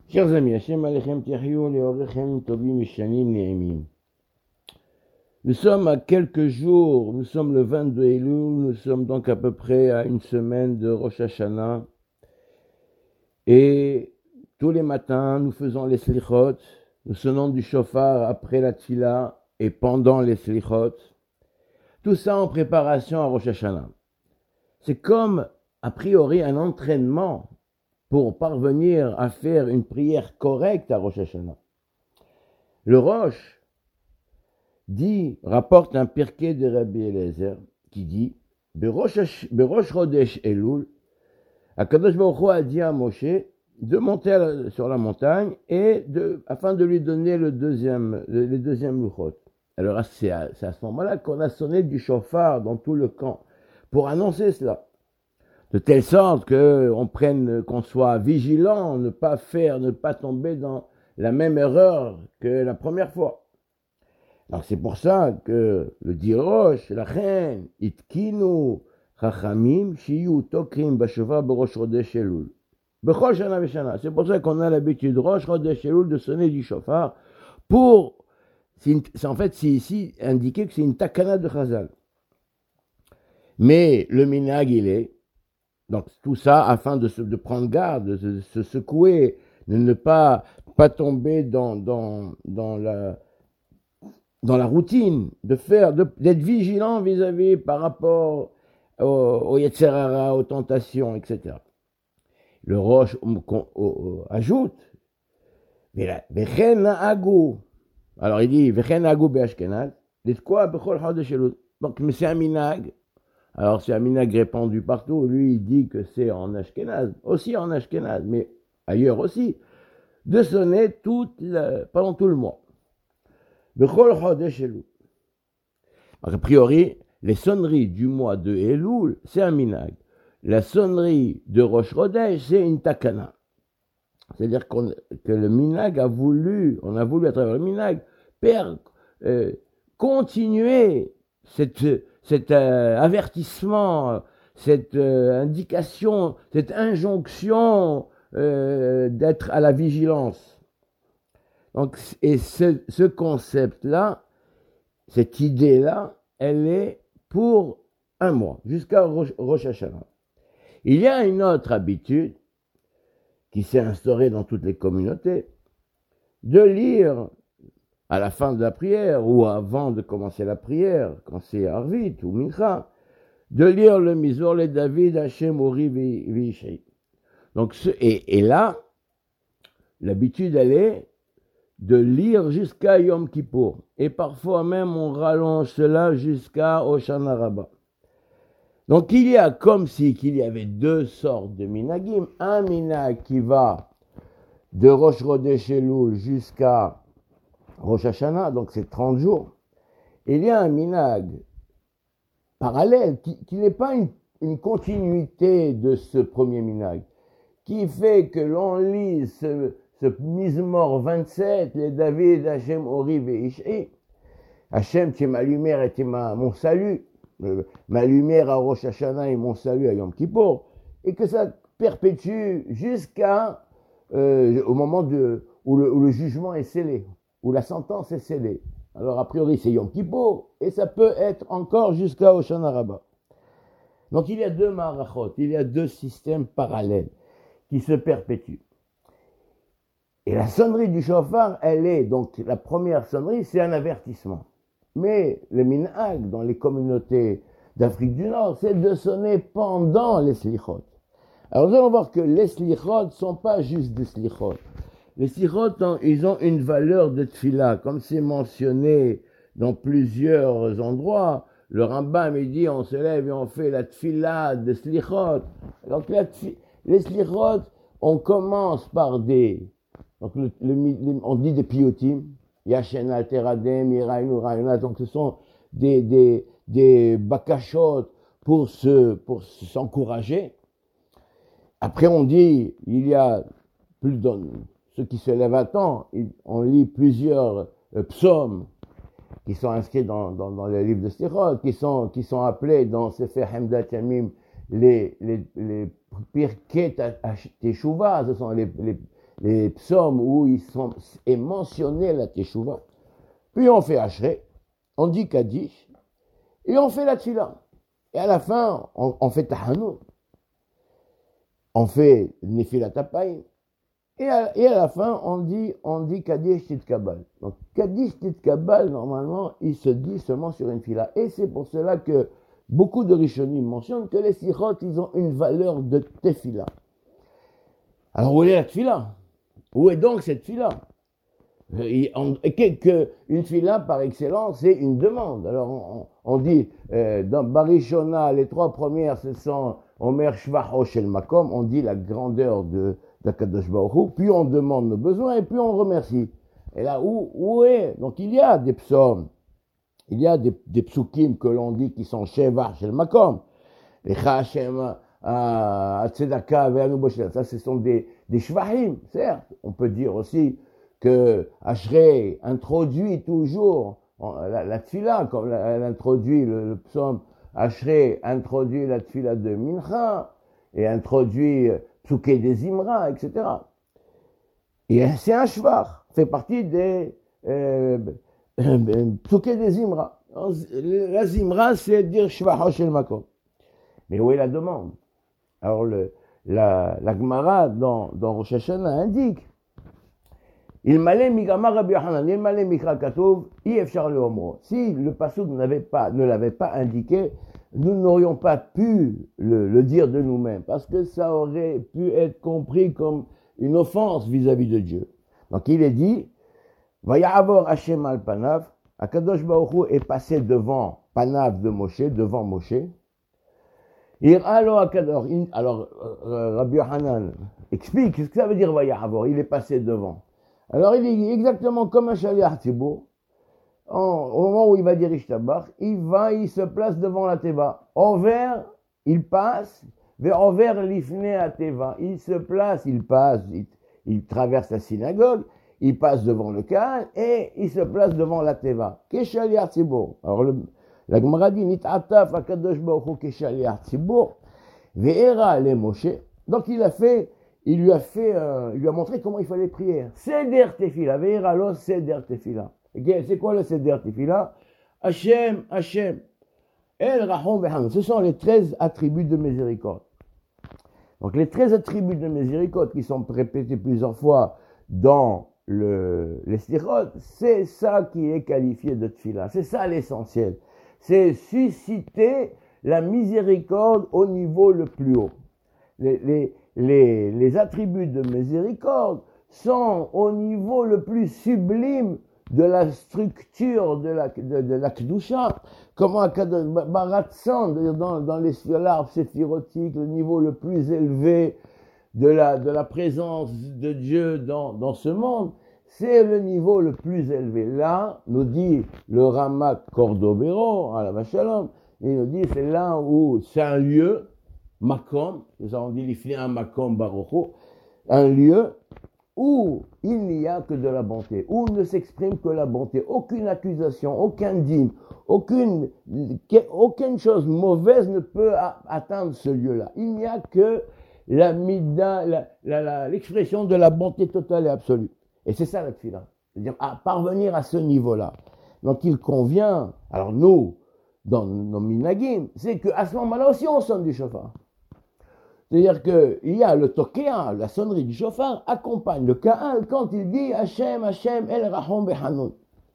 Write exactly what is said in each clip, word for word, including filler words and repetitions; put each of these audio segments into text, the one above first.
Chers amis, Hashem Alechem Tiryou, Leorechem Tovim Mishanim Ne'emim. Nous sommes à quelques jours, nous sommes le vingt-deux Elul, nous sommes donc à peu près à une semaine de Rosh Hashanah. Et tous les matins, nous faisons les slichot, nous sonnons du shofar après la tfila et pendant les slichot. Tout ça en préparation à Rosh Hashanah. C'est comme, a priori, un entraînement pour parvenir à faire une prière correcte à Rosh Hashanah. Le Rosh dit, rapporte un pirkei de Rabbi Eliezer qui dit Berosh Chodesh Elul, Akadosh Baruch Hu a dit à Moshe de monter à la, sur la montagne et de, afin de lui donner le deuxième, le, les deuxièmes luchot. Alors c'est à, c'est à ce moment-là qu'on a sonné du shofar dans tout le camp pour annoncer cela. De telle sorte qu'on prenne, qu'on soit vigilant, ne pas faire, ne pas tomber dans la même erreur que la première fois. Alors c'est pour ça que le dirosh, la reine, itkinu, chachamim, shiyu tokrim, bashova, berosh chodesh elul. Bechol shana veshana. C'est pour ça qu'on a l'habitude, rosh chodesh elul, de sonner du shofar pour, c'est une, c'est en fait, c'est ici indiqué que c'est une takana de Chazal. Mais le minag, il est, donc tout ça afin de, se, de prendre garde, de se, de se secouer, de ne pas, pas tomber dans, dans, dans, la, dans la routine, de faire, de, d'être vigilant vis-à-vis par rapport au, au Yetzer Hara, aux tentations, et cetera. Le Rosh ajoute, Vechen Agou. Alors il dit, Vechen Agou be'ashkenaz, dites quoi, Bechol Chodesh Elul. Donc, mais c'est un minag. Alors, c'est un minag répandu partout. Lui, il dit que c'est en Ashkenaz, aussi en Ashkenaz, mais ailleurs aussi, de sonner toute la, pendant tout le mois. Bechol Chodesh Elul. A priori, les sonneries du mois de Elul, c'est un minag. La sonnerie de Rosh Chodesh, c'est une takana. C'est-à-dire qu'on, que le minag a voulu, on a voulu à travers le minag, faire, euh, continuer cette... cet euh, avertissement, cette euh, indication, cette injonction euh, d'être à la vigilance. Donc, et ce, ce concept-là, cette idée-là, elle est pour un mois, jusqu'à Rosh, Rosh Hashanah. Il y a une autre habitude qui s'est instaurée dans toutes les communautés, de lire à la fin de la prière, ou avant de commencer la prière, quand c'est Arvit ou Mincha, de lire le Mizor le David Hashem Ori Vishai. Donc, ce, et, et là, l'habitude, elle est de lire jusqu'à Yom Kippour. Et parfois même, on rallonge cela jusqu'à Hoshana Rabbah. Donc, il y a comme si qu'il y avait deux sortes de minagim. Un minag qui va de Rosh Chodesh Elul jusqu'à Rosh Hashanah, donc c'est trente jours. Il y a un minag parallèle qui, qui n'est pas une, une continuité de ce premier minag, qui fait que l'on lit ce, ce Mizmor vingt-sept, les David, Hashem, Ori, Veishai. Hashem, tu es ma lumière et tu es ma, mon salut. Ma lumière à Rosh Hashanah et mon salut à Yom Kippour. Et que ça perpétue jusqu'à euh, au moment de, où, le, où le jugement est scellé, où la sentence est scellée. Alors, a priori, c'est Yom Kippour, et ça peut être encore jusqu'à Hoshana Rabbah. Donc, il y a deux marachot, il y a deux systèmes parallèles qui se perpétuent. Et la sonnerie du shofar, elle est, donc, la première sonnerie, c'est un avertissement. Mais le minhag, dans les communautés d'Afrique du Nord, c'est de sonner pendant les slichot. Alors, nous allons voir que les slichot ne sont pas juste des slichot. Les slichot, ils ont une valeur de tfila, comme c'est mentionné dans plusieurs endroits. Le Rambam, il dit, on se lève et on fait la tfila de slichot. Donc, la tfi, les slichot, on commence par des, donc le, le, le, on dit des piyutim, Yashen Alteradem, Irainu Rayuna, donc ce sont des, des, des bakashot pour se, pour s'encourager. Après, on dit, il y a plus de, ceux qui se lèvent à temps, on lit plusieurs euh, psaumes qui sont inscrits dans, dans, dans les livres de Slichot, qui sont, qui sont appelés dans Sefer Hemdat Yamim les, les, les Pirkei Teshuvah, ce sont les, les, les psaumes où il sont, est mentionné la Teshuvah. Puis on fait Ashrei, on dit Kaddish, et on fait la Tfila. Et à la fin, on, on fait Tahanun. On fait Nefilat Apayim. Et à, et à la fin, on dit, on dit Kaddish Titkabal. Donc, Kaddish Titkabal, normalement, il se dit seulement sur une fila. Et c'est pour cela que beaucoup de Rishonim mentionnent que les sichot, ils ont une valeur de tefila. Alors, où est la tefila? Où est donc cette fila? Une fila, par excellence, c'est une demande. Alors, on, on dit, euh, dans Barishona, les trois premières, ce sont Omer Shvacho Shel Makom, on dit la grandeur de d'Akadosh Baruch Hu, puis on demande nos besoins, et puis on remercie. Et là, où, où est? Donc, il y a des psaumes, il y a des, des psukim que l'on dit qui sont Sheva Shel Makom, les Chashem, Tzedaka, Ve'anu Boshel, ça, ce sont des, des shvahim, certes. On peut dire aussi que Ashrei introduit toujours la, la tfila, comme la, elle introduit le, le psaume, Ashrei introduit la tfila de Mincha, et introduit Psuké des Imra, et cetera. Et c'est un shvach, fait partie des euh, Psuké des Imra. La Zimra, c'est dire Shvacho Shel Makom. Mais où est la demande? Alors, le, la, la Gemara dans, dans Rosh Hashanah indique Il malé migama Rabbi Yochanan, il malé mikra katov, ifchar le omro. Si le passouk n'avait pas, ne l'avait pas indiqué, nous n'aurions pas pu le, le dire de nous-mêmes, parce que ça aurait pu être compris comme une offense vis-à-vis de Dieu. Donc il est dit, Vaya'avor Hashem al panav, Akadosh Baruch Hu est passé devant panav de Moshe, devant Moshe. Alors, alors euh, Rabbi Yochanan explique ce que ça veut dire Vaya'avor, il est passé devant. Alors il est exactement comme un shaliach tzibur. Au moment où il va dire Ishtabach, il va, il se place devant la Teva. Envers, il passe, vers envers l'ifne à Teva. Il se place, il passe, il, il traverse la synagogue, il passe devant le Khan et il se place devant la Teva. Keshaliach tzibur. Alors le, la Gemara dit Nit'ataf akadosh baruch hu keshaliach tzibur ve'era le Moshe. Donc il a fait, il lui a fait, euh, il lui a montré comment il fallait prier. Seder tefila, ve'era lo seder tefila. C'est quoi le Seder Tefila? Hachem, Hachem, El Rahom Ve'Hanun. Ce sont les treize attributs de miséricorde. Donc les treize attributs de miséricorde qui sont répétés plusieurs fois dans le, les Slichot, c'est ça qui est qualifié de Tefila. C'est ça l'essentiel. C'est susciter la miséricorde au niveau le plus haut. Les, les, les, les attributs de miséricorde sont au niveau le plus sublime de la structure de la, de, de la Kedusha, comment Baratsan, dans, dans les l'arbre séphirotique, le niveau le plus élevé de la, de la présence de Dieu dans, dans ce monde, c'est le niveau le plus élevé. Là, nous dit le Ramak Cordovero, à la Vachalom, il nous dit c'est là où c'est un lieu, Makom, nous avons dit l'ifli un Makom Baruch, un lieu où il n'y a que de la bonté, où ne s'exprime que la bonté, aucune accusation, aucun dîme, aucune, aucune chose mauvaise ne peut atteindre ce lieu-là. Il n'y a que la mida, la, la, la, l'expression de la bonté totale et absolue. Et c'est ça la tefila, c'est-à-dire à parvenir à ce niveau-là. Donc il convient, alors nous, dans nos minagim, c'est qu'à ce moment-là aussi on sonne du shofar. C'est-à-dire qu'il y a le tokéa, la sonnerie du shofar, accompagne le ka'al quand il dit Hachem, Hachem, El Rahom Behanun.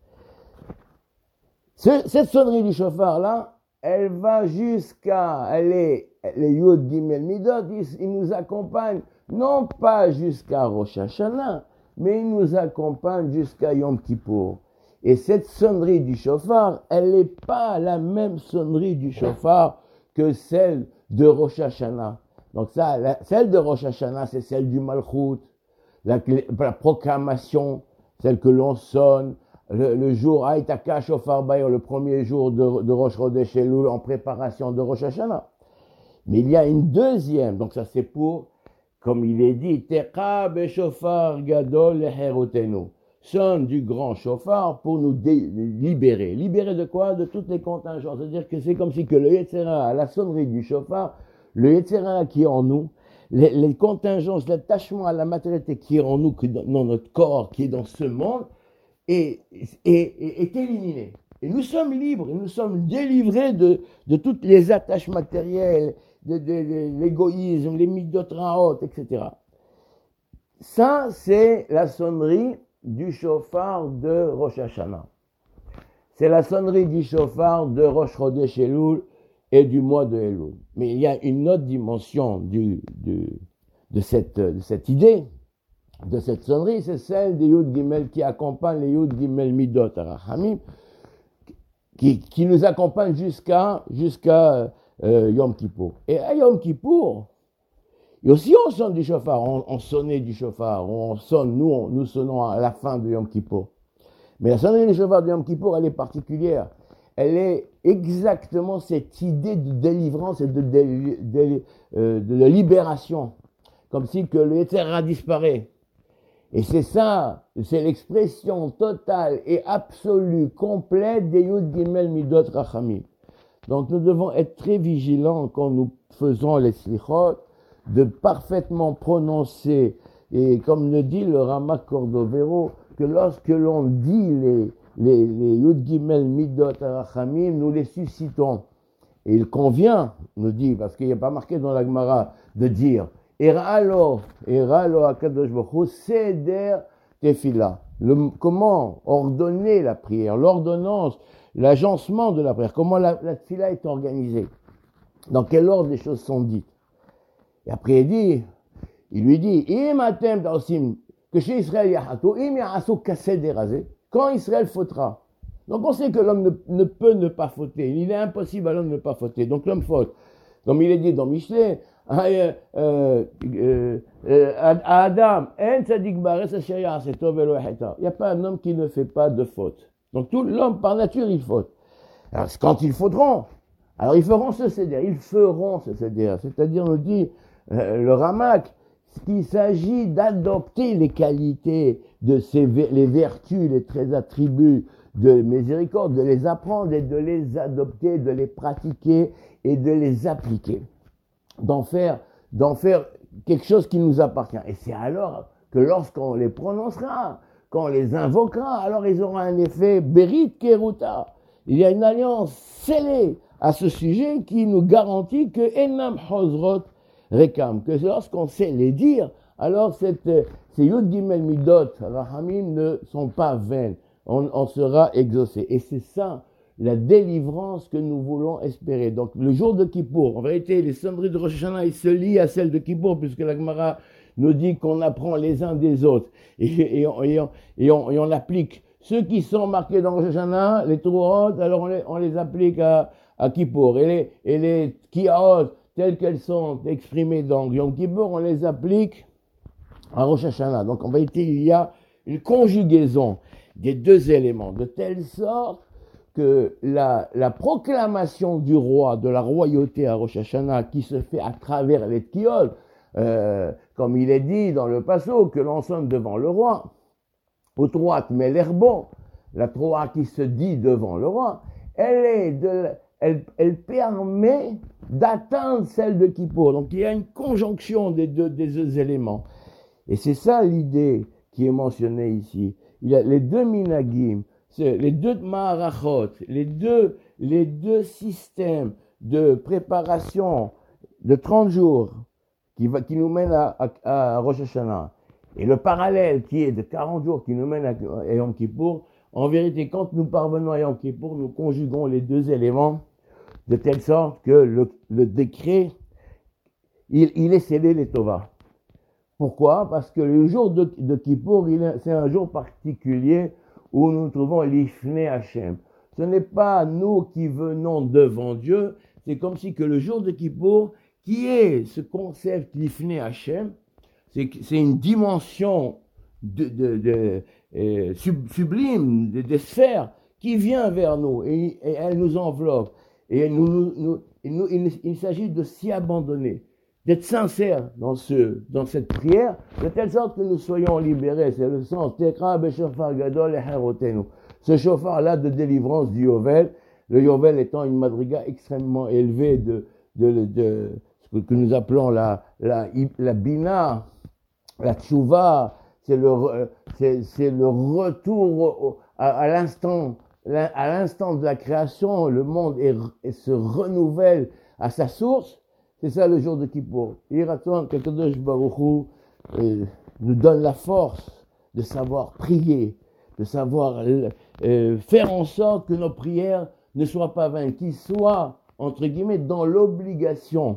Cette sonnerie du shofar-là, elle va jusqu'à, elle est, les Yud Gimel Midot, il, il nous accompagne, non pas jusqu'à Rosh Hashanah, mais il nous accompagne jusqu'à Yom Kippour. Et cette sonnerie du shofar, elle n'est pas la même sonnerie du shofar que celle de Rosh Hashanah. Donc ça, la, celle de Rosh Hashanah, c'est celle du Malchut, la, la proclamation, celle que l'on sonne, le, le jour Aïtaka Shofar Bayor, le premier jour de, de Rosh Chodesh Elul, en préparation de Rosh Hashanah. Mais il y a une deuxième, donc ça c'est pour, comme il est dit, Teqa Beshofar Gadol Leherotenu, sonne du grand shofar pour nous dé- libérer. Libérer de quoi? De toutes les contingences. C'est-à-dire que c'est comme si que le Yetzera, à la sonnerie du shofar, le Yetzera qui est en nous, les, les contingences, l'attachement à la matérialité qui est en nous, qui est dans, dans notre corps, qui est dans ce monde, est, est, est, est éliminé. Et nous sommes libres, et nous sommes délivrés de, de toutes les attaches matérielles, de, de, de l'égoïsme, les midot raot, et cetera. Ça, c'est la sonnerie du shofar de Rosh Hashanah. C'est la sonnerie du shofar de Rosh Chodesh Elul et du mois de Elul. Mais il y a une autre dimension du, du, de, cette, de cette idée, de cette sonnerie, c'est celle des Yud Gimel qui accompagnent les Yud Gimel Midot Arachamim, qui, qui nous accompagnent jusqu'à jusqu'à euh, Yom Kippour. Et à Yom Kippour, et aussi on sonne du shofar, on, on sonnait du shofar, on sonne, nous, on, nous sonnons à la fin de Yom Kippour. Mais la sonnerie du shofar de Yom Kippour, elle est particulière. Elle est exactement cette idée de délivrance et de, de, de, euh, de, de libération. Comme si que le Yetzer Hara disparaît. Et c'est ça, c'est l'expression totale et absolue, complète des Yud Gimel Midot Rachamim. Donc nous devons être très vigilants quand nous faisons les slichot, de parfaitement prononcer, et comme le dit le Rama Cordovero, que lorsque l'on dit les, les, les Yud Gimel Midot Rachamim, nous les suscitons. Et il convient, nous dit, parce qu'il n'y a pas marqué dans la Gemara, de dire Eralo, Eralo Akadosh Baruch Hu, Seder Tefila. Le, comment ordonner la prière, l'ordonnance, l'agencement de la prière, comment la, la Tefila est organisée, dans quel ordre les choses sont dites. Et après il dit, il lui dit, Im atem ta'osim, que chez Israël yahatou, im yahasu kaseder hazeh, quand Israël fautera. Donc on sait que l'homme ne, ne peut ne pas fauter, il est impossible à l'homme de ne pas fauter, donc l'homme faute. Comme il est dit dans Michelet, euh, euh, euh, Adam, en tzadik bares asher ya'aseh tov velo yacheta. Il n'y a pas un homme qui ne fait pas de faute. Donc tout l'homme par nature il faute. Alors quand ils fauteront, alors ils feront ce céder, ils feront ce céder, c'est-à-dire nous dit euh, le Ramak, qu'il s'agit d'adopter les qualités de ces, les vertus, les treize attributs de miséricorde, de les apprendre et de les adopter, de les pratiquer et de les appliquer, d'en faire, d'en faire quelque chose qui nous appartient. Et c'est alors que lorsqu'on les prononcera, qu'on les invoquera, alors ils auront un effet Berit Keruta. Il y a une alliance scellée à ce sujet qui nous garantit que Enam Hozrot Rekam, que lorsqu'on sait les dire, alors cette, ces Yud Gimel Midot Rachamim ne sont pas vaines, on, on sera exaucé. Et c'est ça la délivrance que nous voulons espérer. Donc le jour de Kippour, en vérité, les sonneries de Rosh Hashanah, ils se lient à celles de Kippour, puisque la Gemara nous dit qu'on apprend les uns des autres, et, et, on, et, on, et, on, et on applique. Ceux qui sont marqués dans Rosh Hashanah, les Torahot, alors on les, on les applique à, à Kippour. Et les, et les Kiaot, telles qu'elles sont exprimées dans Yom Kippour, on les applique à Rosh Hashanah. Donc en vérité, il y a une conjugaison des deux éléments, de telle sorte que la, la proclamation du roi, de la royauté à Rosh Hashanah, qui se fait à travers les Tkiot, euh, comme il est dit dans le Passo, que l'on sonne devant le roi, au droite, mais l'herbo, la Troa qui se dit devant le roi, elle est de, elle, elle permet d'atteindre celle de Kippour. Donc il y a une conjonction des deux, des deux éléments. Et c'est ça l'idée qui est mentionnée ici. Il y a les deux minagim, les deux maharachot, les deux, les deux systèmes de préparation de trente jours qui, va, qui nous mènent à, à, à Rosh Hashanah, et le parallèle qui est de quarante jours qui nous mène à Yom Kippour, en vérité, quand nous parvenons à Yom Kippour, nous conjuguons les deux éléments de telle sorte que le, le décret, il, il est scellé les Tova. Pourquoi? Parce que le jour de, de Kippour, c'est un jour particulier où nous trouvons l'Ifne Hashem. Ce n'est pas nous qui venons devant Dieu, c'est comme si que le jour de Kippour, qui est ce concept l'Ifne Hashem, c'est, c'est une dimension de, de, de, euh, sub, sublime, des de sphères, qui vient vers nous et, et elle nous enveloppe. Et nous, nous, nous, nous, il, il s'agit de s'y abandonner, d'être sincère dans, ce, dans cette prière, de telle sorte que nous soyons libérés. C'est le sens. Tekra b'shofar gadol echerotenu. Ce chauffard-là de délivrance du Yovel, le Yovel étant une madriga extrêmement élevée de, de, de, de que, que nous appelons la, la, la bina, la tchouva, c'est le, c'est, c'est le retour au, à, à l'instant, à l'instant de la création, le monde est, est, se renouvelle à sa source. C'est ça le jour de Kippour. Iraton, qu'Akadosh Baruch Hu euh, nous donne la force de savoir prier, de savoir euh, faire en sorte que nos prières ne soient pas vaines, qu'ils soient, entre guillemets, dans l'obligation.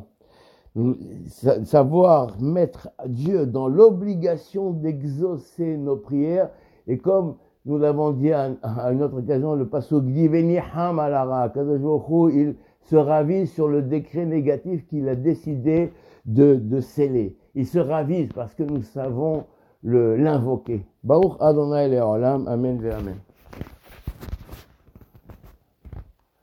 Savoir mettre Dieu dans l'obligation d'exaucer nos prières. Et comme nous l'avons dit à, à une autre occasion, le pasuk dit Veniham alara, Kadosh Baruch Hu, il se ravise sur le décret négatif qu'il a décidé de, de sceller. Il se ravise parce que nous savons le, l'invoquer. Baruch Adonai Le'olam, Amen ve Amen.